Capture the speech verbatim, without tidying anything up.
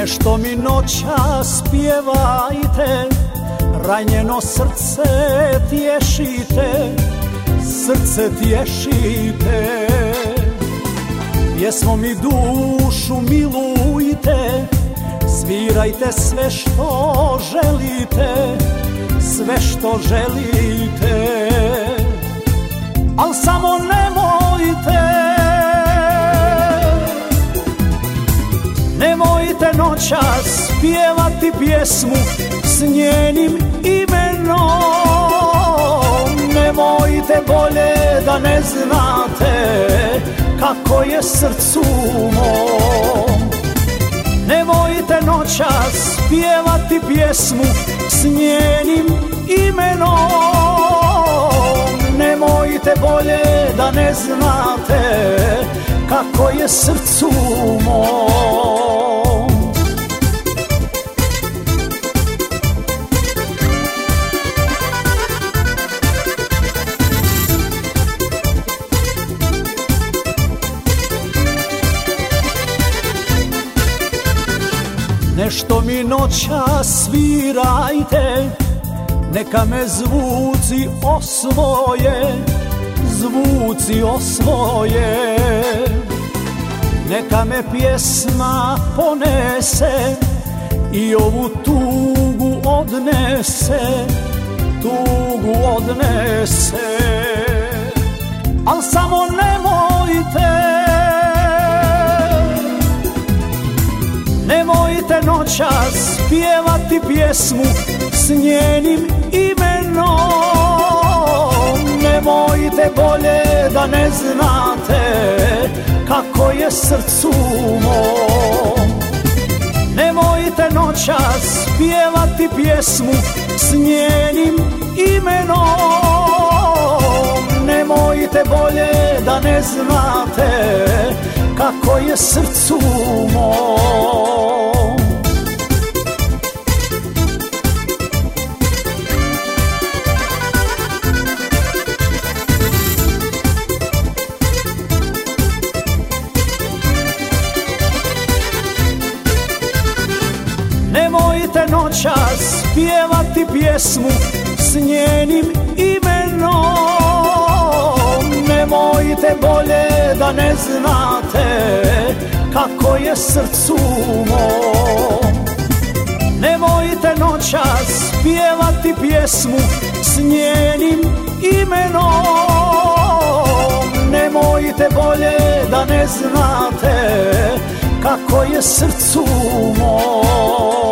Nešto mi noćas pjevajte, ranjeno srce tješite, srce tješite. Pjesmom mi dušu milujte, svirajte sve što želite, sve što želite. Al samo nemojte, nemojte noćas pjevati pjesmu s njenim imenom. Nemojte, bolje da ne znate kako je srcu mom. Nemojte noćas pjevati pjesmu s njenim imenom. Nemojte, bolje da ne znate kako je srcu mom. Nešto mi noćas svirajte, neka me zvuci osvoje, zvuci osvoje. Neka me pjesma ponese i ovu tugu odnese, tugu odnese. Al samo nemojte, nemojte noćas pjevati pjesmu s njenim imenom. Nemojte, bolje da ne znate kako je srcu mom. Nemojte noćas pjevati pjesmu s njenim imenom. Nemojte, bolje da ne znate kako je srcu mom. Nemojte noćas pjevati pjesmu s njenim imenom. Nemojte, bolje da ne znate kako je srcu mom. Nemojte noćas pjevati pjesmu s njenim imenom. Nemojte, bolje da ne znate kako je srcu mom.